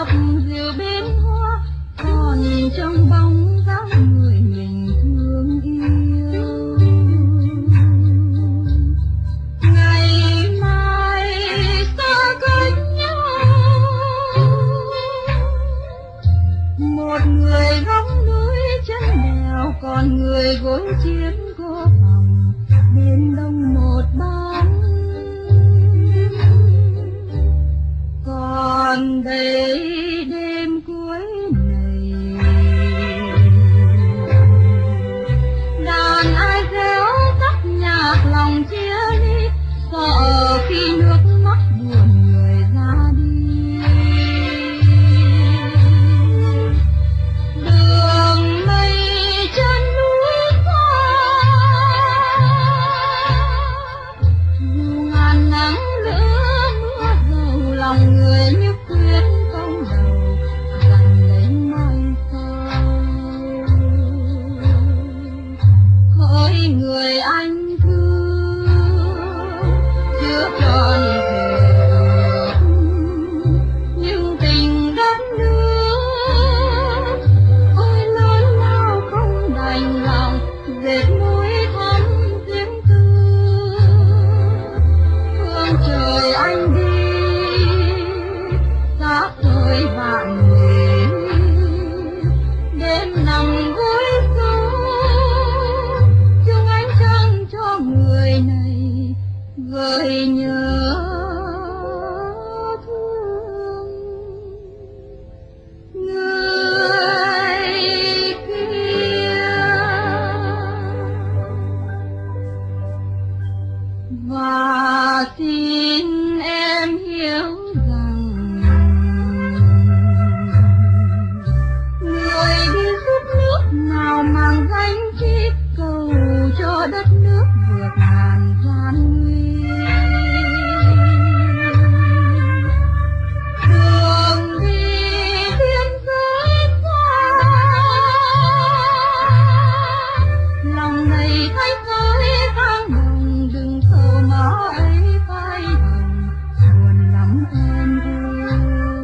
thập dịu bên hoa, còn trong bóng dáng người mình thương yêu. Ngày mai xa cách nhau, một người góc núi chân đèo, còn người gối chiến cô phòng bên đông một bóng. Còn đây đêm cuối này, đàn ai réo tắt nhạc lòng chia ly, sợ khi nước mắt buồn người ra đi. Đường mây chân núi xa, dù ngàn nắng lửa mưa dầu, lòng người như quyết công đầu dành lấy mai sau. Hỡi người anh thương, chưa tròn thể ước, nhưng tình đất nước ôi lớn lao không đành lòng dệt núi thắm riêng tư. Phương trời anh đi xa xôi vạn lý, đêm nằm gối sâu chung ánh trăng cho người này gợi nhớ thương người kia. Và xin em hiểu rằng người đi giúp nước nào mang danh chi, cầu cho đất nước vượt ngàn gian nguy. Đường đi biên giới xa, lòng này thấy tới vang đồng, đừng sầu mãi phai hồng, buồn lắm em ơi.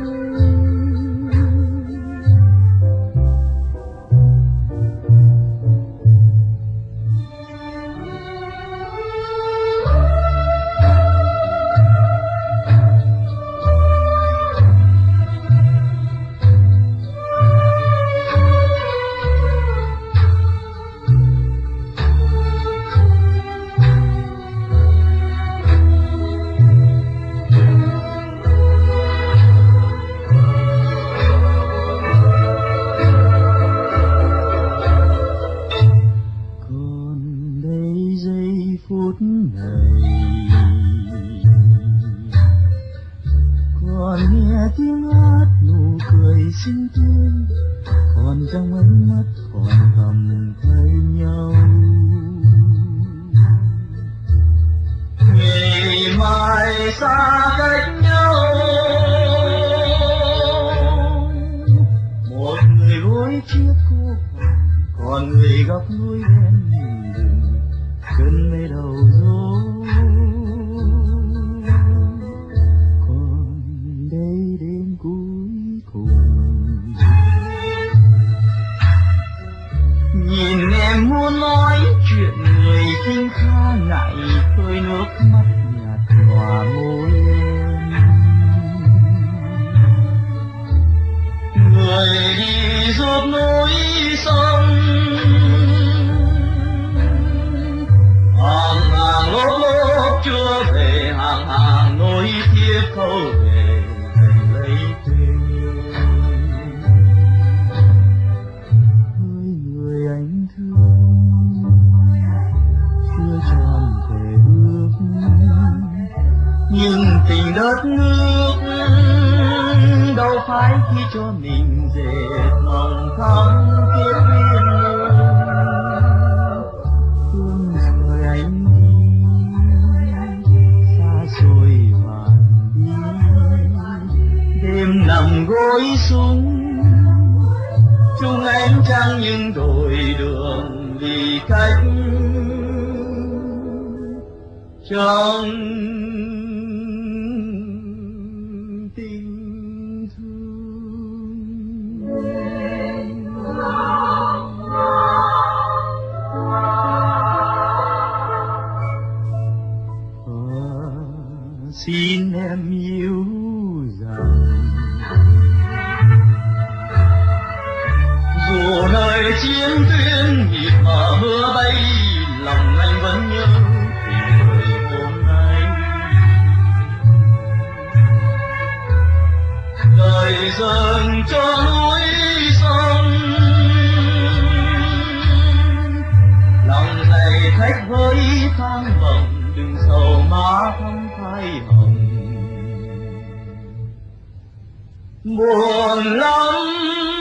Còn đây giây phút này, còn nghe tiếng hát nụ cười xinh tươi, còn trong ánh mắt còn thầm thấy nhau. Ngày mai xa cách nhau, một người gối chiếc cô phòng, còn người góc núi bên đường cơn mây đầu dối. Còn đây đêm cuối cùng, nhìn em muốn nói chuyện người kinh kha ngại, khơi nước mắt nhạt nhòa môi em. Người đi giúp núi sông, hàng hàng lốp lốp chưa về, hàng hàng nối tiếp câu về thành lấy tên. Hỡi người anh thương, chưa tròn thể ước, nhưng tình đất nước đâu phải khi cho mình dệt mộng thắm thiết duyên người. Phương trời anh đi xa xôi vạn đi, đêm nằm gối súng chung ánh trăng, nhưng đổi đường đi cách trong tình thương. chiến tuyến nhịp mà mưa bay, lòng anh vẫn nhớ tình người hôm nay. Đời dần cho núi sông, lòng này khách với thang bồng, đừng sầu má thắm phai hồng. Buồn lắm